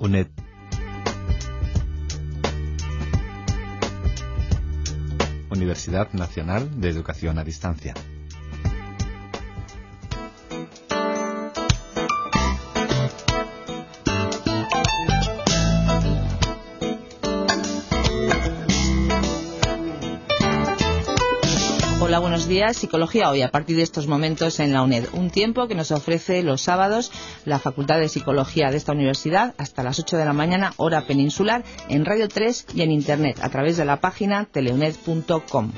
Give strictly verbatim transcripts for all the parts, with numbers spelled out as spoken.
U N E D. Universidad Nacional de Educación a Distancia. Hola, buenos días. Psicología hoy, a partir de estos momentos en la U N E D. Un tiempo que nos ofrece los sábados la Facultad de Psicología de esta universidad hasta las ocho de la mañana, hora peninsular, en Radio tres y en Internet, a través de la página teleuned punto com.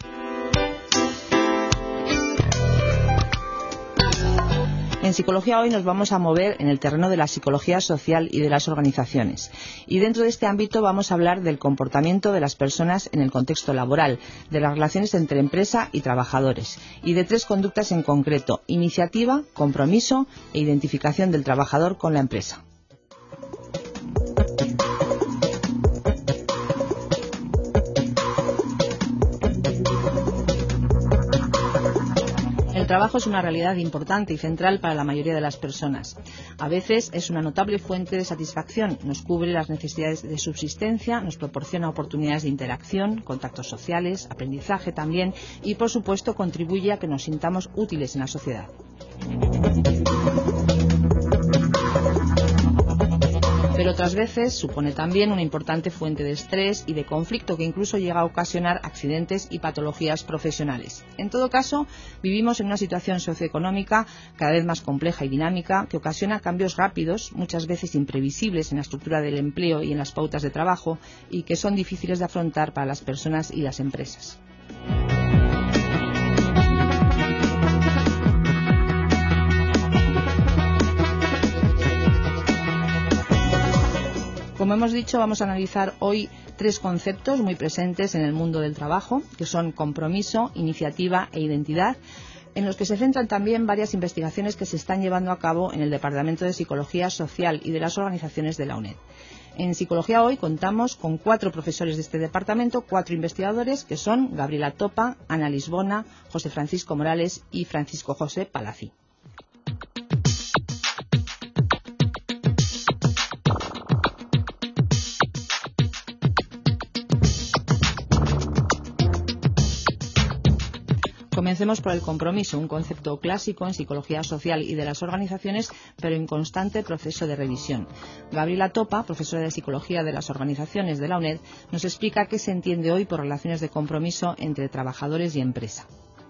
En Psicología hoy nos vamos a mover en el terreno de la psicología social y de las organizaciones. Y dentro de este ámbito vamos a hablar del comportamiento de las personas en el contexto laboral, de las relaciones entre empresa y trabajadores, y de tres conductas en concreto: iniciativa, compromiso e identificación del trabajador con la empresa. El trabajo es una realidad importante y central para la mayoría de las personas. A veces es una notable fuente de satisfacción, nos cubre las necesidades de subsistencia, nos proporciona oportunidades de interacción, contactos sociales, aprendizaje también y, por supuesto, contribuye a que nos sintamos útiles en la sociedad. Pero otras veces supone también una importante fuente de estrés y de conflicto que incluso llega a ocasionar accidentes y patologías profesionales. En todo caso, vivimos en una situación socioeconómica cada vez más compleja y dinámica que ocasiona cambios rápidos, muchas veces imprevisibles en la estructura del empleo y en las pautas de trabajo, y que son difíciles de afrontar para las personas y las empresas. Como hemos dicho, vamos a analizar hoy tres conceptos muy presentes en el mundo del trabajo, que son compromiso, iniciativa e identidad, en los que se centran también varias investigaciones que se están llevando a cabo en el Departamento de Psicología Social y de las organizaciones de la U N E D. En Psicología hoy contamos con cuatro profesores de este departamento, cuatro investigadores, que son Gabriela Topa, Ana Lisbona, José Francisco Morales y Francisco José Palacín. Comencemos por el compromiso, un concepto clásico en psicología social y de las organizaciones, pero en constante proceso de revisión. Gabriela Topa, profesora de psicología de las organizaciones de la U N E D, nos explica qué se entiende hoy por relaciones de compromiso entre trabajadores y empresa.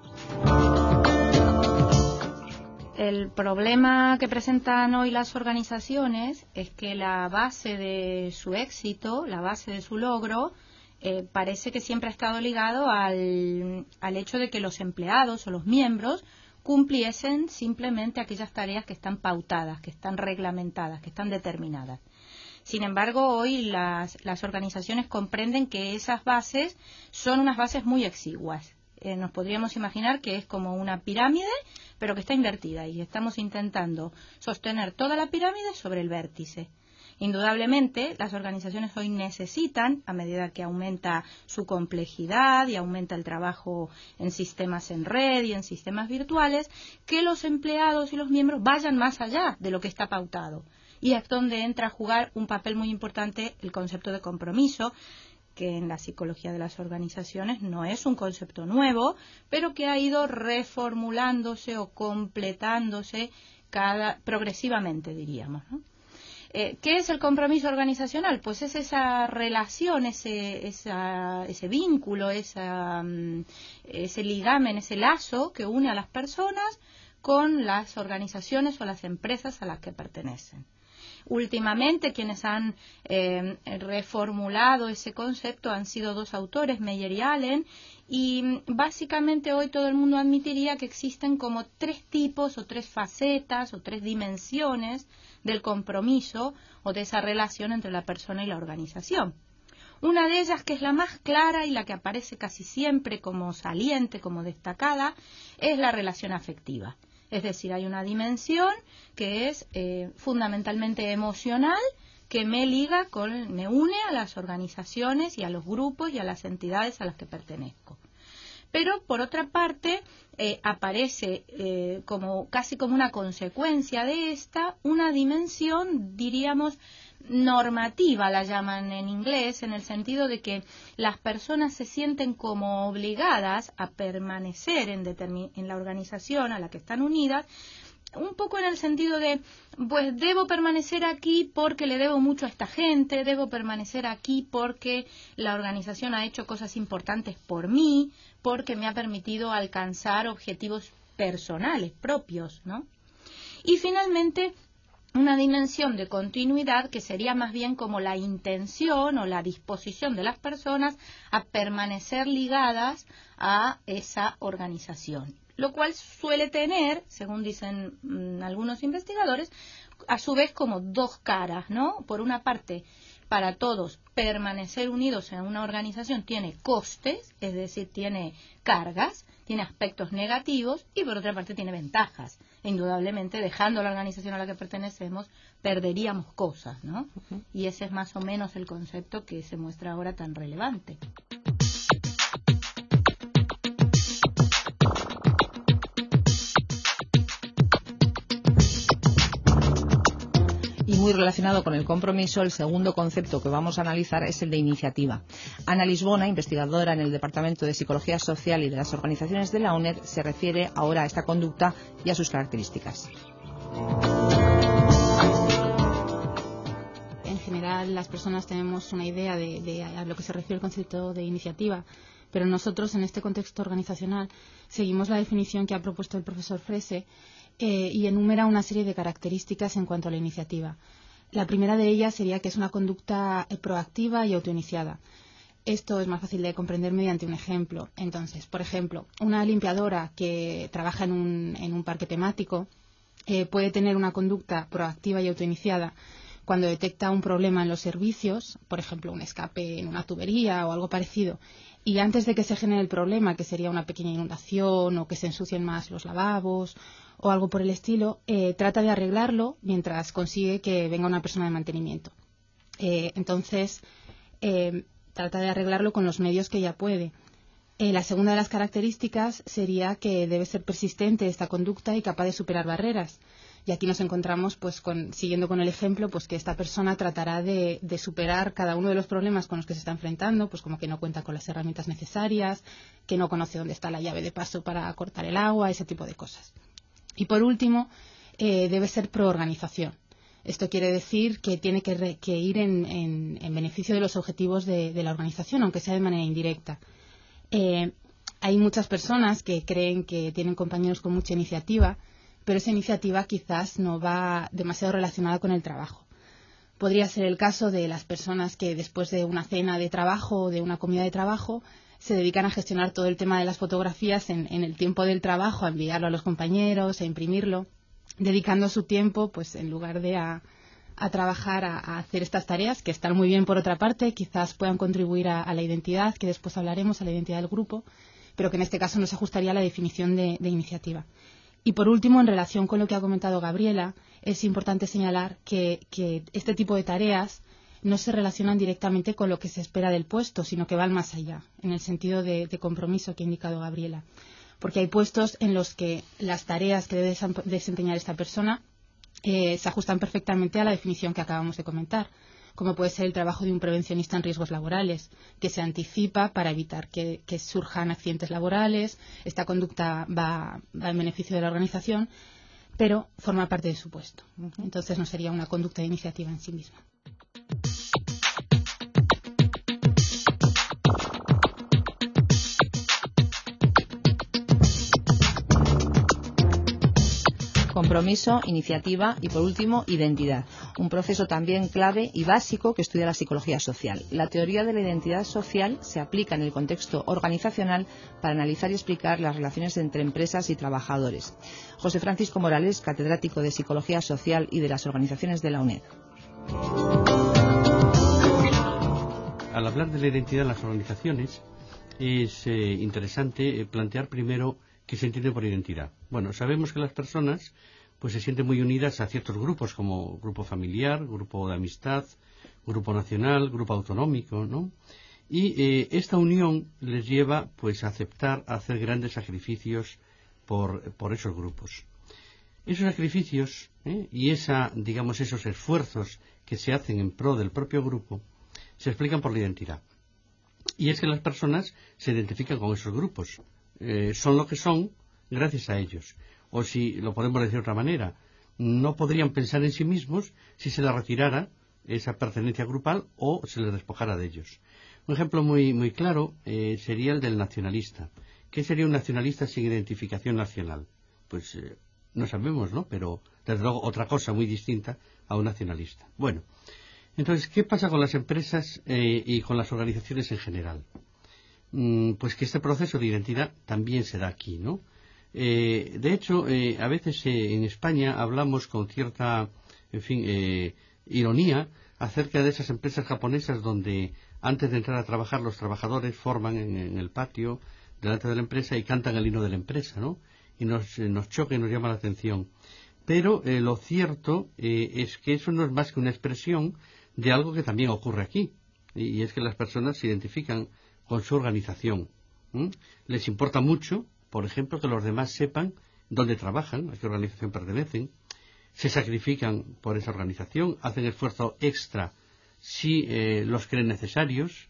El problema que presentan hoy las organizaciones es que la base de su éxito, la base de su logro, Eh, parece que siempre ha estado ligado al, al hecho de que los empleados o los miembros cumpliesen simplemente aquellas tareas que están pautadas, que están reglamentadas, que están determinadas. Sin embargo, hoy las, las organizaciones comprenden que esas bases son unas bases muy exiguas. Eh, nos podríamos imaginar que es como una pirámide, pero que está invertida, y estamos intentando sostener toda la pirámide sobre el vértice. Indudablemente, las organizaciones hoy necesitan, a medida que aumenta su complejidad y aumenta el trabajo en sistemas en red y en sistemas virtuales, que los empleados y los miembros vayan más allá de lo que está pautado. Y es donde entra a jugar un papel muy importante el concepto de compromiso, que en la psicología de las organizaciones no es un concepto nuevo, pero que ha ido reformulándose o completándose cada, progresivamente, diríamos, ¿no? Eh, ¿Qué es el compromiso organizacional? Pues es esa relación, ese, esa, ese vínculo, esa, um, ese ligamen, ese lazo que une a las personas con las organizaciones o las empresas a las que pertenecen. Últimamente, quienes han eh, reformulado ese concepto han sido dos autores, Meyer y Allen, y básicamente hoy todo el mundo admitiría que existen como tres tipos o tres facetas o tres dimensiones del compromiso o de esa relación entre la persona y la organización. Una de ellas, que es la más clara y la que aparece casi siempre como saliente, como destacada, es la relación afectiva. Es decir, hay una dimensión que es eh, fundamentalmente emocional, que me liga, con, me une a las organizaciones y a los grupos y a las entidades a las que pertenezco. Pero, por otra parte, eh, aparece eh, como casi como una consecuencia de esta una dimensión, diríamos, normativa, la llaman en inglés, en el sentido de que las personas se sienten como obligadas a permanecer en, determin- en la organización a la que están unidas, un poco en el sentido de, pues debo permanecer aquí porque le debo mucho a esta gente, debo permanecer aquí porque la organización ha hecho cosas importantes por mí, porque me ha permitido alcanzar objetivos personales, propios, ¿no? Y finalmente, una dimensión de continuidad que sería más bien como la intención o la disposición de las personas a permanecer ligadas a esa organización, lo cual suele tener, según dicen mmm, algunos investigadores, a su vez como dos caras, ¿no? Por una parte, para todos, permanecer unidos en una organización tiene costes, es decir, tiene cargas, tiene aspectos negativos, y por otra parte tiene ventajas. E indudablemente, dejando la organización a la que pertenecemos, perderíamos cosas, ¿no? Uh-huh. Y ese es más o menos el concepto que se muestra ahora tan relevante. Y muy relacionado con el compromiso, el segundo concepto que vamos a analizar es el de iniciativa. Ana Lisbona, investigadora en el Departamento de Psicología Social y de las Organizaciones de la UNED, se refiere ahora a esta conducta y a sus características. En general, las personas tenemos una idea de, de a lo que se refiere el concepto de iniciativa, pero nosotros, en este contexto organizacional, seguimos la definición que ha propuesto el profesor Frese, Eh, y enumera una serie de características en cuanto a la iniciativa. La primera de ellas sería que es una conducta eh, proactiva y autoiniciada. Esto es más fácil de comprender mediante un ejemplo. Entonces, por ejemplo, una limpiadora que trabaja en un, en un parque temático eh, puede tener una conducta proactiva y autoiniciada cuando detecta un problema en los servicios, por ejemplo, un escape en una tubería o algo parecido, y antes de que se genere el problema, que sería una pequeña inundación o que se ensucien más los lavabos o algo por el estilo, eh, trata de arreglarlo mientras consigue que venga una persona de mantenimiento. Eh, entonces, eh, trata de arreglarlo con los medios que ella puede. Eh, la segunda de las características sería que debe ser persistente esta conducta y capaz de superar barreras. Y aquí nos encontramos, pues, con, siguiendo con el ejemplo, pues que esta persona tratará de, de superar cada uno de los problemas con los que se está enfrentando, pues como que no cuenta con las herramientas necesarias, que no conoce dónde está la llave de paso para cortar el agua, ese tipo de cosas. Y por último, eh, debe ser proorganización. Esto quiere decir que tiene que, re, que ir en, en, en beneficio de los objetivos de, de la organización, aunque sea de manera indirecta. Eh, hay muchas personas que creen que tienen compañeros con mucha iniciativa, pero esa iniciativa quizás no va demasiado relacionada con el trabajo. Podría ser el caso de las personas que después de una cena de trabajo o de una comida de trabajo se dedican a gestionar todo el tema de las fotografías en, en el tiempo del trabajo, a enviarlo a los compañeros, a imprimirlo, dedicando su tiempo, pues en lugar de a, a trabajar, a, a hacer estas tareas, que están muy bien por otra parte, quizás puedan contribuir a, a la identidad, que después hablaremos, a la identidad del grupo, pero que en este caso no se ajustaría a la definición de, de iniciativa. Y por último, en relación con lo que ha comentado Gabriela, es importante señalar que, que este tipo de tareas no se relacionan directamente con lo que se espera del puesto, sino que van más allá, en el sentido de, de compromiso que ha indicado Gabriela. Porque hay puestos en los que las tareas que debe desempeñar esta persona eh, se ajustan perfectamente a la definición que acabamos de comentar, como puede ser el trabajo de un prevencionista en riesgos laborales, que se anticipa para evitar que, que surjan accidentes laborales. Esta conducta va, va en beneficio de la organización, pero forma parte de su puesto. Entonces no sería una conducta de iniciativa en sí misma. Compromiso, iniciativa y, por último, identidad. Un proceso también clave y básico que estudia la psicología social. La teoría de la identidad social se aplica en el contexto organizacional para analizar y explicar las relaciones entre empresas y trabajadores. José Francisco Morales, catedrático de Psicología Social y de las Organizaciones de la UNED. Al hablar de la identidad en las organizaciones, es eh, interesante eh, plantear primero qué se entiende por identidad. Bueno, sabemos que las personas pues se sienten muy unidas a ciertos grupos, como grupo familiar, grupo de amistad, grupo nacional, grupo autonómico, ¿no? Y eh, esta unión les lleva pues a aceptar a hacer grandes sacrificios por, por esos grupos. Esos sacrificios ¿eh? y esa, digamos, esos esfuerzos que se hacen en pro del propio grupo se explican por la identidad. Y es que las personas se identifican con esos grupos. Eh, son lo que son gracias a ellos. O si lo podemos decir de otra manera, no podrían pensar en sí mismos si se les retirara esa pertenencia grupal o se les despojara de ellos. Un ejemplo muy, muy claro eh, sería el del nacionalista. ¿Qué sería un nacionalista sin identificación nacional? Pues eh, no sabemos, ¿no? Pero desde luego otra cosa muy distinta a un nacionalista. Bueno, entonces, ¿qué pasa con las empresas eh, y con las organizaciones en general? Mm, pues que este proceso de identidad también se da aquí, ¿no? Eh, de hecho, eh, a veces eh, en España hablamos con cierta, en fin, eh, ironía acerca de esas empresas japonesas donde antes de entrar a trabajar los trabajadores forman en, en el patio delante de la empresa y cantan el himno de la empresa, ¿no? Y nos, eh, nos choca y nos llama la atención. Pero eh, lo cierto eh, es que eso no es más que una expresión de algo que también ocurre aquí, y, y es que las personas se identifican con su organización. ¿Mm? Les importa mucho, por ejemplo, que los demás sepan dónde trabajan, a qué organización pertenecen, se sacrifican por esa organización, hacen esfuerzo extra si eh, los creen necesarios,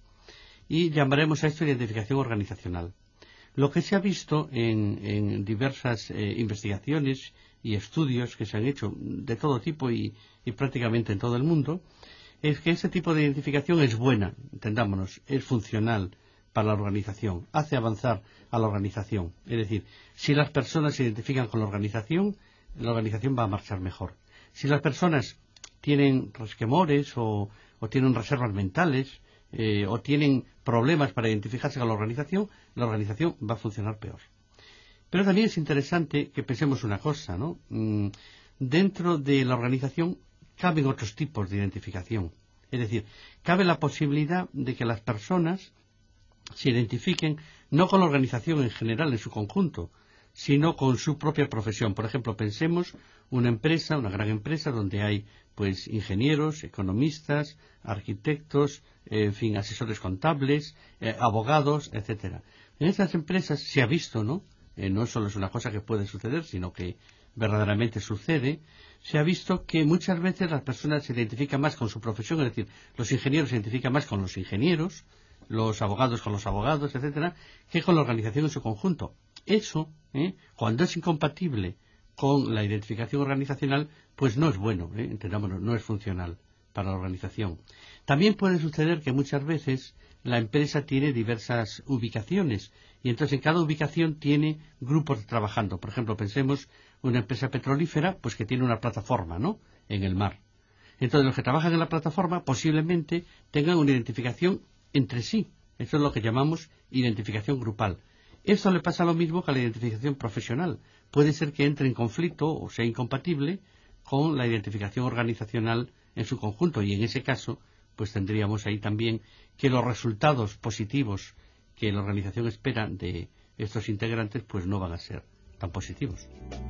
y llamaremos a esto identificación organizacional. Lo que se ha visto en, en diversas eh, investigaciones y estudios que se han hecho de todo tipo y, y prácticamente en todo el mundo, es que ese tipo de identificación es buena, entendámonos, es funcional para la organización, hace avanzar a la organización. Es decir, si las personas se identifican con la organización, la organización va a marchar mejor. Si las personas tienen resquemores o, o tienen reservas mentales eh, o tienen problemas para identificarse con la organización, la organización va a funcionar peor. Pero también es interesante que pensemos una cosa, ¿no? Mm, dentro de la organización caben otros tipos de identificación. Es decir, cabe la posibilidad de que las personas se identifiquen no con la organización en general, en su conjunto, sino con su propia profesión. Por ejemplo, pensemos una empresa, una gran empresa, donde hay pues ingenieros, economistas, arquitectos, eh, en fin, asesores contables, eh, abogados, etcétera. En esas empresas se ha visto, ¿no? Eh, no solo es una cosa que puede suceder, sino que verdaderamente sucede. Se ha visto que muchas veces las personas se identifican más con su profesión, es decir, los ingenieros se identifican más con los ingenieros, los abogados con los abogados, etcétera, que con la organización en su conjunto. Eso, ¿eh? cuando es incompatible con la identificación organizacional, pues no es bueno, ¿eh? entendámonos, no es funcional para la organización. También puede suceder que muchas veces la empresa tiene diversas ubicaciones y entonces en cada ubicación tiene grupos trabajando. Por ejemplo, pensemos una empresa petrolífera, pues que tiene una plataforma, ¿no?, en el mar. Entonces los que trabajan en la plataforma posiblemente tengan una identificación entre sí. Eso es lo que llamamos identificación grupal. Esto le pasa lo mismo que a la identificación profesional. Puede ser que entre en conflicto o sea incompatible con la identificación organizacional en su conjunto, y en ese caso pues tendríamos ahí también que los resultados positivos que la organización espera de estos integrantes pues no van a ser tan positivos.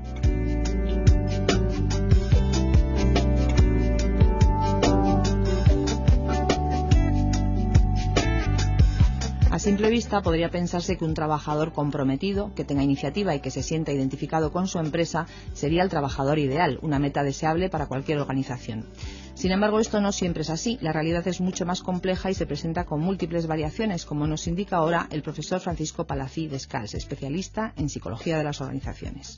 A simple vista podría pensarse que un trabajador comprometido, que tenga iniciativa y que se sienta identificado con su empresa, sería el trabajador ideal, una meta deseable para cualquier organización. Sin embargo, esto no siempre es así. La realidad es mucho más compleja y se presenta con múltiples variaciones, como nos indica ahora el profesor Francisco Palacín Descals, especialista en psicología de las organizaciones.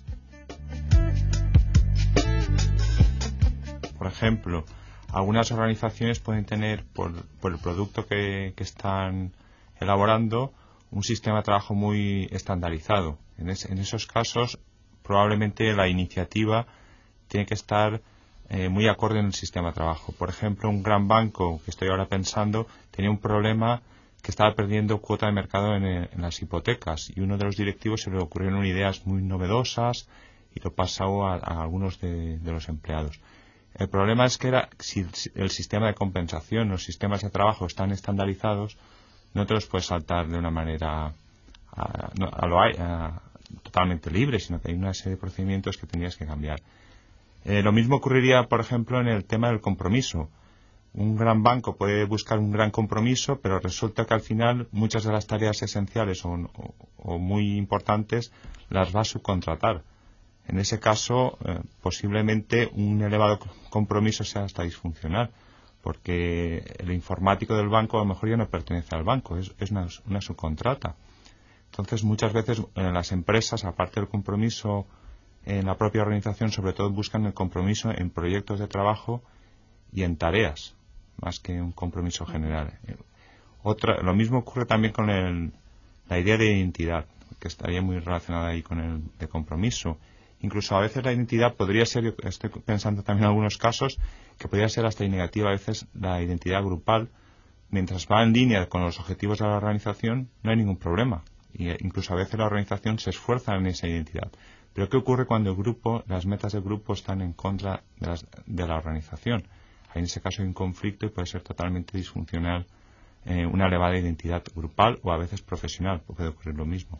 Por ejemplo, algunas organizaciones pueden tener, por, por el producto que, que están elaborando, un sistema de trabajo muy estandarizado. En, es, en esos casos, probablemente la iniciativa tiene que estar eh, muy acorde en el sistema de trabajo. Por ejemplo, un gran banco, que estoy ahora pensando, tenía un problema que estaba perdiendo cuota de mercado en, en las hipotecas, y uno de los directivos se le ocurrieron ideas muy novedosas y lo pasó a, a algunos de, de los empleados. El problema es que era si el, el sistema de compensación, los sistemas de trabajo están estandarizados, no te los puedes saltar de una manera a, no, a lo, a, totalmente libre, sino que hay una serie de procedimientos que tenías que cambiar. Eh, lo mismo ocurriría, por ejemplo, en el tema del compromiso. un gran banco puede buscar un gran compromiso, pero resulta que al final muchas de las tareas esenciales o, o, o muy importantes las va a subcontratar. En ese caso, eh, posiblemente un elevado compromiso sea hasta disfuncional, porque el informático del banco a lo mejor ya no pertenece al banco, es, es una, una subcontrata. Entonces, muchas veces en las empresas, aparte del compromiso en la propia organización, sobre todo buscan el compromiso en proyectos de trabajo y en tareas, más que un compromiso general. Otra, lo mismo ocurre también con el, la idea de identidad, que estaría muy relacionada ahí con el de compromiso. Incluso a veces la identidad podría ser, yo estoy pensando también en algunos casos, que podría ser hasta negativa a veces la identidad grupal. Mientras va en línea con los objetivos de la organización, no hay ningún problema. Y incluso a veces la organización se esfuerza en esa identidad. Pero ¿qué ocurre cuando el grupo, las metas del grupo están en contra de, las, de la organización? En ese caso hay un conflicto y puede ser totalmente disfuncional eh, una elevada identidad grupal o a veces profesional, puede ocurrir lo mismo.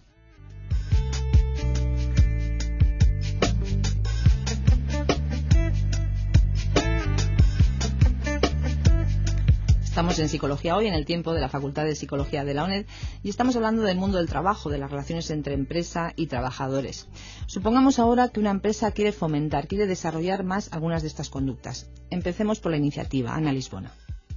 Estamos en Psicología Hoy, en el tiempo de la Facultad de Psicología de la UNED, y estamos hablando del mundo del trabajo, de las relaciones entre empresa y trabajadores. Supongamos ahora que una empresa quiere fomentar, quiere desarrollar más algunas de estas conductas. Empecemos por la iniciativa. Ana Lisbona.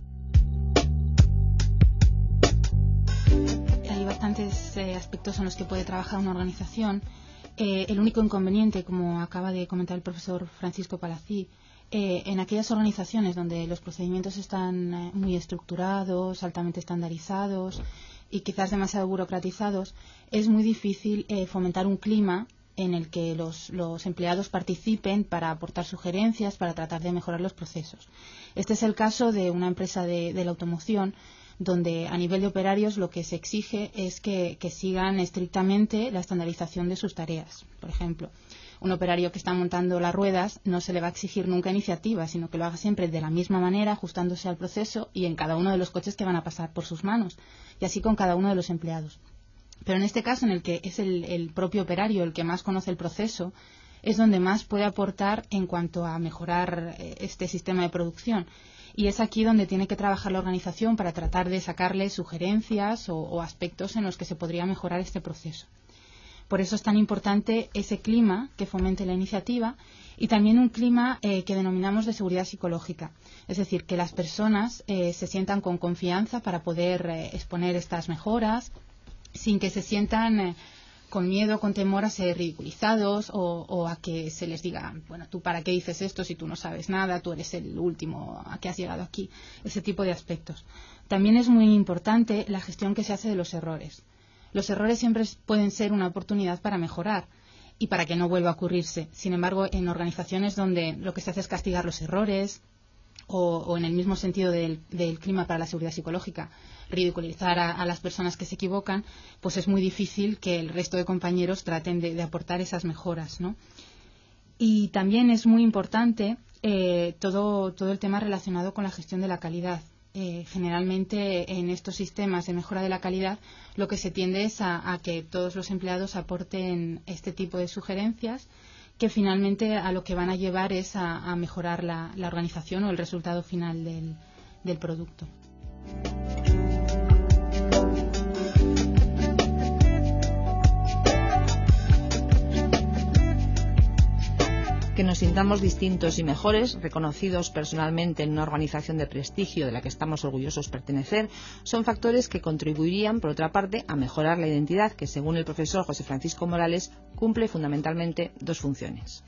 Hay bastantes eh, aspectos en los que puede trabajar una organización. Eh, el único inconveniente, como acaba de comentar el profesor Francisco Palací, Eh, en aquellas organizaciones donde los procedimientos están eh, muy estructurados, altamente estandarizados y quizás demasiado burocratizados, es muy difícil eh, fomentar un clima en el que los, los empleados participen para aportar sugerencias, para tratar de mejorar los procesos. Este es el caso de una empresa de, de la automoción, donde a nivel de operarios lo que se exige es que, que sigan estrictamente la estandarización de sus tareas. Por ejemplo, un operario que está montando las ruedas no se le va a exigir nunca iniciativa, sino que lo haga siempre de la misma manera, ajustándose al proceso y en cada uno de los coches que van a pasar por sus manos, y así con cada uno de los empleados. Pero en este caso, en el que es el, el propio operario el que más conoce el proceso, es donde más puede aportar en cuanto a mejorar este sistema de producción. Y es aquí donde tiene que trabajar la organización para tratar de sacarle sugerencias o, o aspectos en los que se podría mejorar este proceso. Por eso es tan importante ese clima que fomente la iniciativa y también un clima eh, que denominamos de seguridad psicológica. Es decir, que las personas eh, se sientan con confianza para poder eh, exponer estas mejoras sin que se sientan eh, con miedo, con temor a ser ridiculizados o, o a que se les diga, bueno, ¿tú para qué dices esto si tú no sabes nada? Tú eres el último a que has llegado aquí. Ese tipo de aspectos. También es muy importante la gestión que se hace de los errores. Los errores siempre pueden ser una oportunidad para mejorar y para que no vuelva a ocurrirse. Sin embargo, en organizaciones donde lo que se hace es castigar los errores o, o en el mismo sentido del, del clima para la seguridad psicológica, ridiculizar a, a las personas que se equivocan, pues es muy difícil que el resto de compañeros traten de, de aportar esas mejoras, ¿no? Y también es muy importante eh, todo, todo el tema relacionado con la gestión de la calidad. Eh, generalmente en estos sistemas de mejora de la calidad lo que se tiende es a, a que todos los empleados aporten este tipo de sugerencias que finalmente a lo que van a llevar es a, a mejorar la, la organización o el resultado final del, del producto. Que nos sintamos distintos y mejores, reconocidos personalmente en una organización de prestigio de la que estamos orgullosos pertenecer, son factores que contribuirían, por otra parte, a mejorar la identidad que, según el profesor José Francisco Morales, cumple fundamentalmente dos funciones.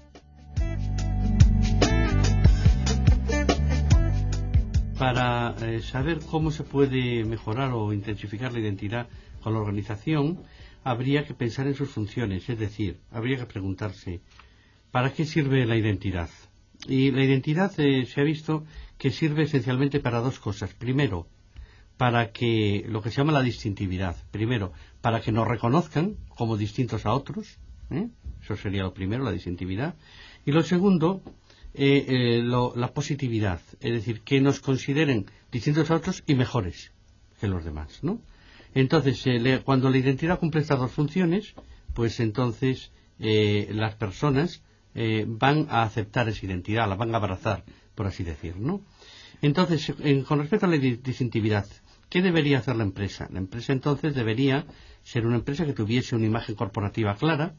Para eh, saber cómo se puede mejorar o intensificar la identidad con la organización, habría que pensar en sus funciones, es decir, habría que preguntarse ¿para qué sirve la identidad? Y la identidad eh, se ha visto que sirve esencialmente para dos cosas. Primero, para que lo que se llama la distintividad. Primero, para que nos reconozcan como distintos a otros. ¿eh? Eso sería lo primero, la distintividad. Y lo segundo, eh, eh, lo, la positividad. Es decir, que nos consideren distintos a otros y mejores que los demás, ¿no? Entonces, eh, le, cuando la identidad cumple estas dos funciones, pues entonces eh, las personas Eh, van a aceptar esa identidad, la van a abrazar, por así decir, ¿no? Entonces, en, con respecto a la distintividad, ¿qué debería hacer la empresa? La empresa entonces debería ser una empresa que tuviese una imagen corporativa clara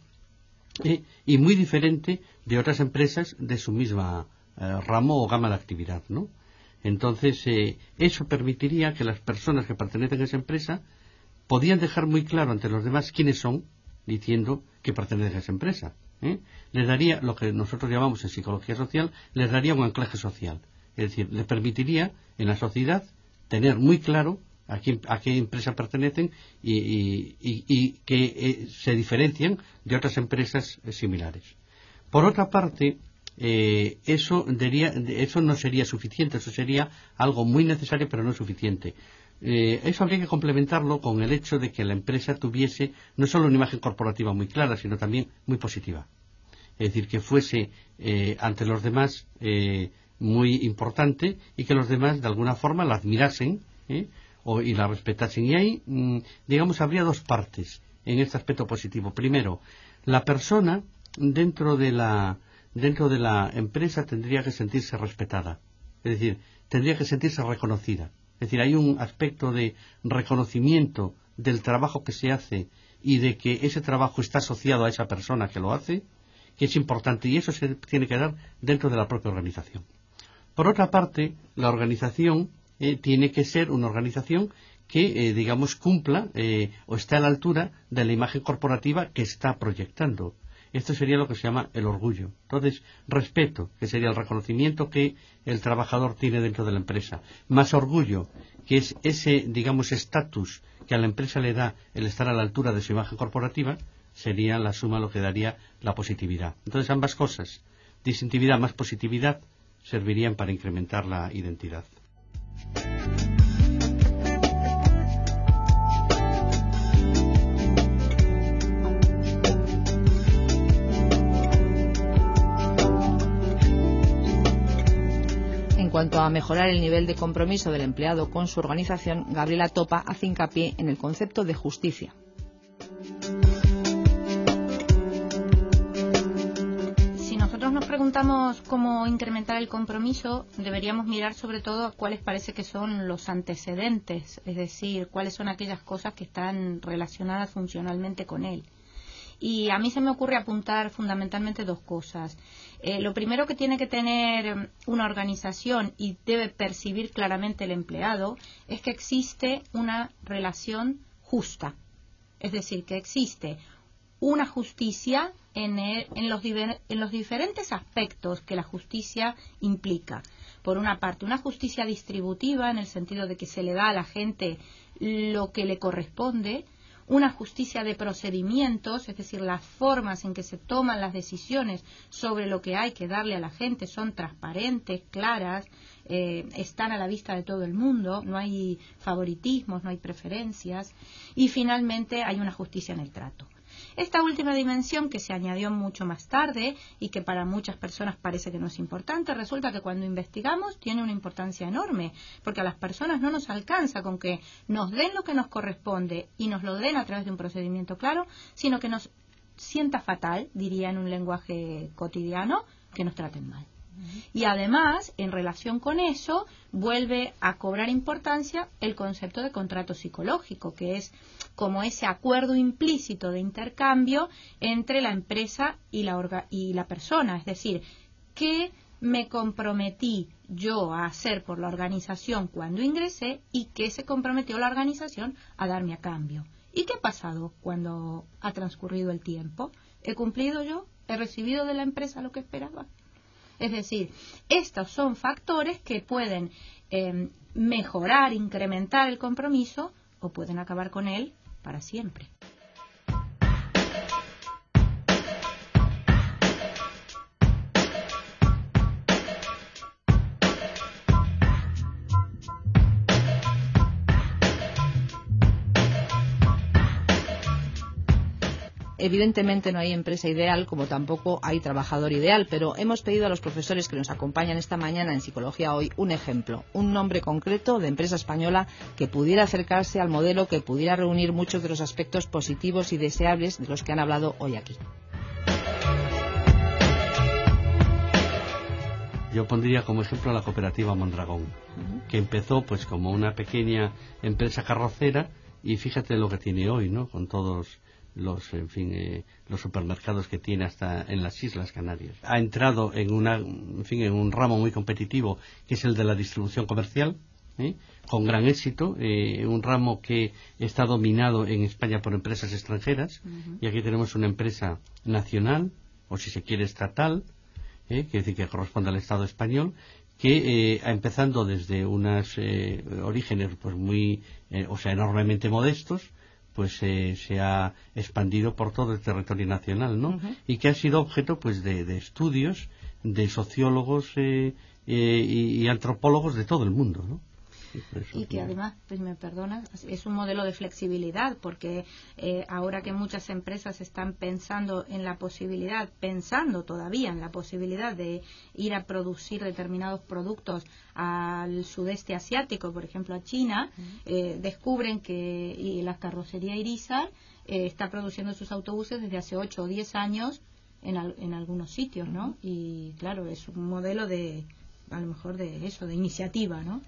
eh, y muy diferente de otras empresas de su misma eh, ramo o gama de actividad, ¿no? Entonces, eh, eso permitiría que las personas que pertenecen a esa empresa podían dejar muy claro ante los demás quiénes son, diciendo que pertenecen a esa empresa. ¿eh? Les daría, lo que nosotros llamamos en psicología social, les daría un anclaje social. Es decir, les permitiría en la sociedad tener muy claro a, quién, a qué empresa pertenecen y, y, y, y que eh, se diferencian de otras empresas eh, similares. Por otra parte, eh, eso, diría, eso no sería suficiente, eso sería algo muy necesario pero no suficiente. Eh, eso habría que complementarlo con el hecho de que la empresa tuviese no solo una imagen corporativa muy clara, sino también muy positiva. Es decir, que fuese eh, ante los demás eh, muy importante y que los demás de alguna forma la admirasen ¿eh? o, y la respetasen. Y ahí, mmm, digamos, habría dos partes en este aspecto positivo. Primero, la persona dentro de la, dentro de la empresa tendría que sentirse respetada. Es decir, tendría que sentirse reconocida. Es decir, hay un aspecto de reconocimiento del trabajo que se hace y de que ese trabajo está asociado a esa persona que lo hace, que es importante, y eso se tiene que dar dentro de la propia organización. Por otra parte, la organización eh, tiene que ser una organización que, eh, digamos, cumpla eh, o esté a la altura de la imagen corporativa que está proyectando. Esto sería lo que se llama el orgullo. Entonces, respeto, que sería el reconocimiento que el trabajador tiene dentro de la empresa, más orgullo, que es ese, digamos, estatus que a la empresa le da el estar a la altura de su imagen corporativa, sería la suma lo que daría la positividad. Entonces, ambas cosas, distintividad más positividad, servirían para incrementar la identidad. En cuanto a mejorar el nivel de compromiso del empleado con su organización, Gabriela Topa hace hincapié en el concepto de justicia. Si nosotros nos preguntamos cómo incrementar el compromiso, deberíamos mirar sobre todo cuáles parece que son los antecedentes, es decir, cuáles son aquellas cosas que están relacionadas funcionalmente con él. Y a mí se me ocurre apuntar fundamentalmente dos cosas. Eh, lo primero que tiene que tener una organización y debe percibir claramente el empleado es que existe una relación justa. Es decir, que existe una justicia en, el, en, los, en los diferentes aspectos que la justicia implica. Por una parte, una justicia distributiva en el sentido de que se le da a la gente lo que le corresponde. Una justicia de procedimientos, es decir, las formas en que se toman las decisiones sobre lo que hay que darle a la gente son transparentes, claras, eh, están a la vista de todo el mundo, no hay favoritismos, no hay preferencias. Y finalmente hay una justicia en el trato. Esta última dimensión, que se añadió mucho más tarde y que para muchas personas parece que no es importante, resulta que cuando investigamos tiene una importancia enorme, porque a las personas no nos alcanza con que nos den lo que nos corresponde y nos lo den a través de un procedimiento claro, sino que nos sienta fatal, diría en un lenguaje cotidiano, que nos traten mal. Y además, en relación con eso, vuelve a cobrar importancia el concepto de contrato psicológico, que es como ese acuerdo implícito de intercambio entre la empresa y la, orga y la persona. Es decir, ¿qué me comprometí yo a hacer por la organización cuando ingresé y qué se comprometió la organización a darme a cambio? ¿Y qué ha pasado cuando ha transcurrido el tiempo? ¿He cumplido yo? ¿He recibido de la empresa lo que esperaba? Es decir, estos son factores que pueden eh, mejorar, incrementar el compromiso o pueden acabar con él para siempre. Evidentemente no hay empresa ideal, como tampoco hay trabajador ideal, pero hemos pedido a los profesores que nos acompañan esta mañana en Psicología Hoy un ejemplo, un nombre concreto de empresa española que pudiera acercarse al modelo, que pudiera reunir muchos de los aspectos positivos y deseables de los que han hablado hoy aquí. Yo pondría como ejemplo la cooperativa Mondragón, uh-huh. que empezó pues como una pequeña empresa carrocera y fíjate lo que tiene hoy, ¿no? Con todos los, en fin, eh, los supermercados que tiene hasta en las Islas Canarias. Ha entrado en una, en fin, en un ramo muy competitivo que es el de la distribución comercial, ¿eh? Con gran éxito, eh, un ramo que está dominado en España por empresas extranjeras, uh-huh. y aquí tenemos una empresa nacional, o si se quiere estatal, eh, que decir que corresponde al Estado español, que eh, empezando desde unos eh, orígenes pues muy, eh, o sea, enormemente modestos, pues eh, se ha expandido por todo el territorio nacional, ¿no? Uh-huh. Y que ha sido objeto pues de, de estudios de sociólogos eh, eh, y, y antropólogos de todo el mundo, ¿no? Y que además, pues me perdonas, es un modelo de flexibilidad, porque eh, ahora que muchas empresas están pensando en la posibilidad, pensando todavía en la posibilidad de ir a producir determinados productos al sudeste asiático, por ejemplo a China, uh-huh. eh, descubren que y la carrocería Irizar eh, está produciendo sus autobuses desde hace ocho o diez años en, al, en algunos sitios, ¿no? Y claro, es un modelo de, a lo mejor de eso, de iniciativa, ¿no?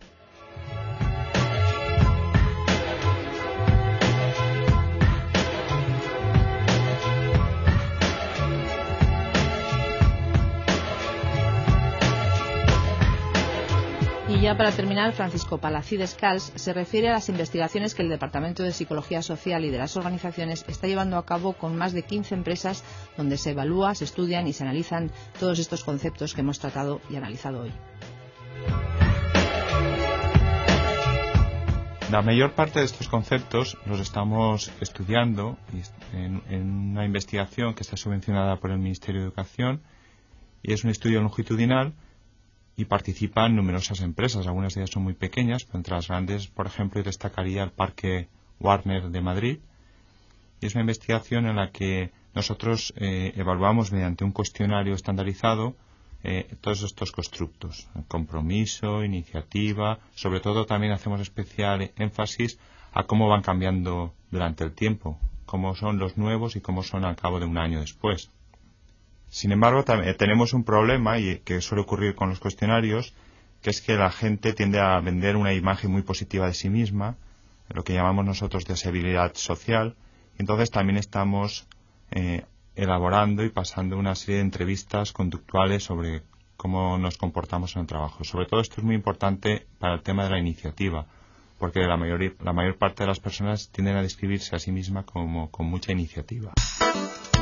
Y ya para terminar, Francisco Palacides Cals se refiere a las investigaciones que el Departamento de Psicología Social y de las organizaciones está llevando a cabo con más de quince empresas donde se evalúa, se estudian y se analizan todos estos conceptos que hemos tratado y analizado hoy. La mayor parte de estos conceptos los estamos estudiando en, en una investigación que está subvencionada por el Ministerio de Educación y es un estudio longitudinal y participan numerosas empresas, algunas de ellas son muy pequeñas, pero entre las grandes, por ejemplo, destacaría el Parque Warner de Madrid, y es una investigación en la que nosotros eh, evaluamos mediante un cuestionario estandarizado eh, todos estos constructos, compromiso, iniciativa, sobre todo también hacemos especial énfasis a cómo van cambiando durante el tiempo, cómo son los nuevos y cómo son al cabo de un año después. Sin embargo, también tenemos un problema y que suele ocurrir con los cuestionarios, que es que la gente tiende a vender una imagen muy positiva de sí misma, lo que llamamos nosotros deseabilidad social. Entonces también estamos eh, elaborando y pasando una serie de entrevistas conductuales sobre cómo nos comportamos en el trabajo. Sobre todo esto es muy importante para el tema de la iniciativa, porque la mayor, la mayor parte de las personas tienden a describirse a sí misma como con mucha iniciativa.